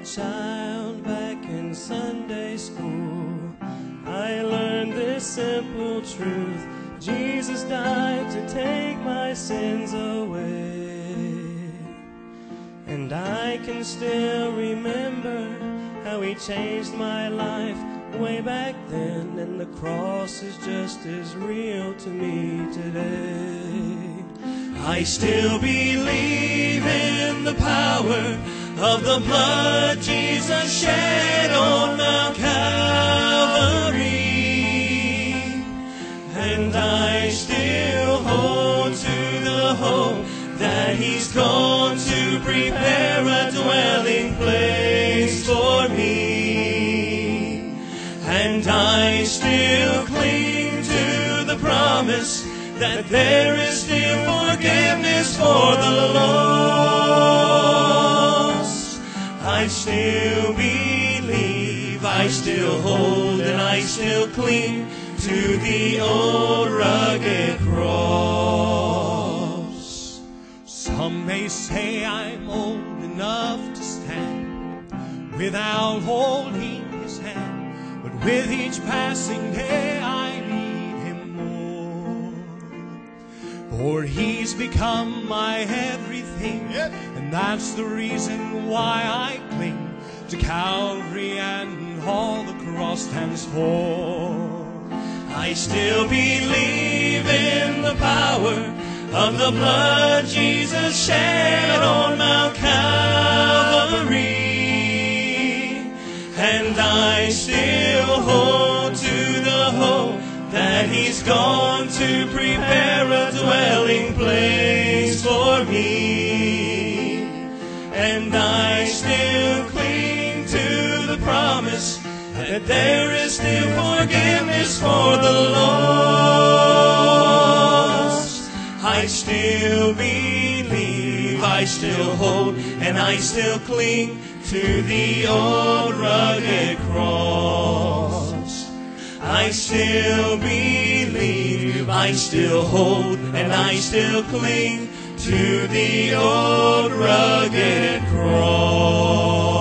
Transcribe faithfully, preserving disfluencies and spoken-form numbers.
child back in Sunday school, I learned this simple truth: Jesus died to take my sins away. And I can still remember how he changed my life way back then, and the cross is just as real to me today. I still believe in the power of the blood Jesus shed on Mount Calvary, and I still hold to the hope that he's gone to prepare a dwelling place for me. And I still cling to the promise that there is still forgiveness for the lost. I still believe, I still hold, and I still cling to the old rugged cross. Some may say I'm old enough to stand without holding his hand, but with each passing day I need him more. For he's become my everything, and that's the reason why I cling to Calvary and all the cross stands for. I still believe in the power of the blood Jesus shed on Mount Calvary, and I still hold to the hope that he's gone to prepare a dwelling place for me. And I still cling to the promise that there is still forgiveness for the lost. I still believe, I still hold, and I still cling to the old rugged cross. I still believe, I still hold, and I still cling to the old rugged cross.